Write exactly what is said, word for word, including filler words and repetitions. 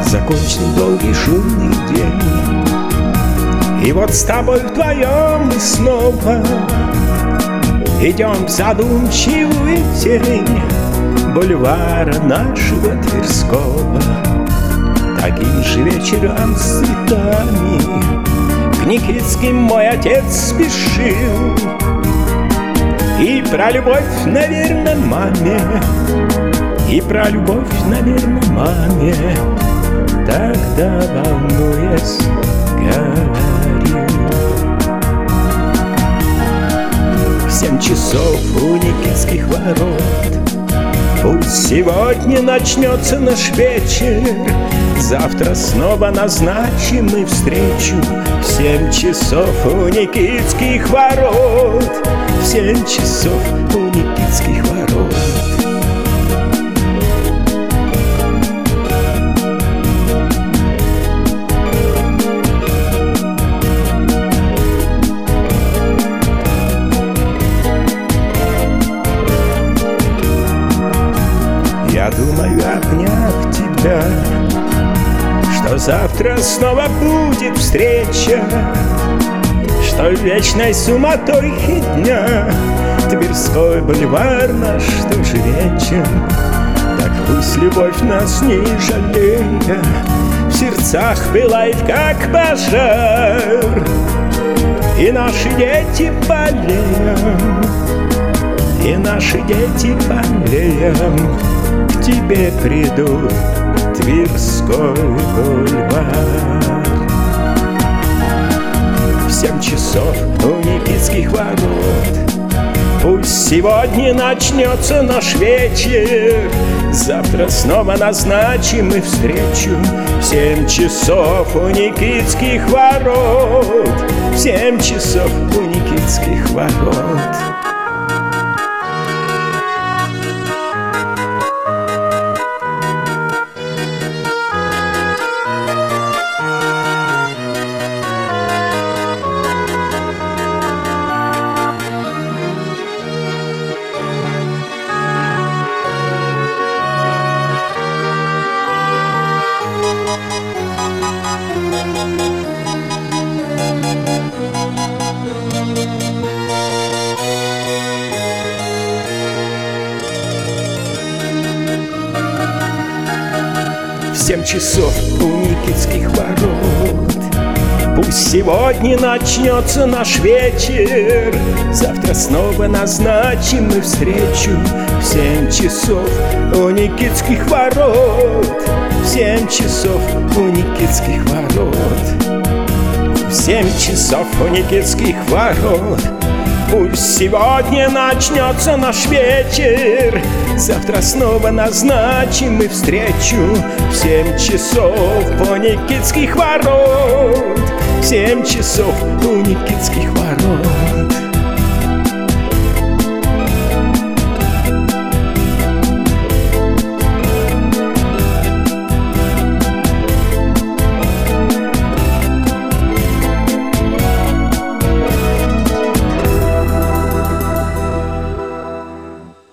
закончен долгий шумный день. И вот с тобой вдвоем мы снова идем в задумчивую тень бульвара нашего Тверского. Таким же вечером с цветами к Никитским мой отец спешил. И про любовь, наверное, маме, и про любовь, наверное, маме тогда, волнуясь, говорил. В семь часов у Никитских ворот пусть сегодня начнется наш вечер. Завтра снова назначим мы встречу в семь часов у Никитских ворот. В семь часов у Никитских ворот. Я думаю, обняв тебя, что завтра снова будет встреча, что в вечной суматохе дня Тверской бульвар наш тоже вечен. Так пусть любовь нас не жалея в сердцах пылает, как пожар, и наши дети болеем, и наши дети болеем к тебе придут, Тверской бульвар. В семь часов у Никитских ворот пусть сегодня начнется наш вечер. Завтра снова назначим мы встречу в семь часов у Никитских ворот. В семь часов у Никитских ворот. В семь часов у Никитских ворот пусть сегодня начнется наш вечер. Завтра снова назначим мы встречу в семь часов у Никитских ворот. В семь часов у Никитских ворот. В семь часов у Никитских ворот пусть сегодня начнется наш вечер. Завтра снова назначим мы встречу в семь часов у Никитских ворот. В семь часов у Никитских ворот.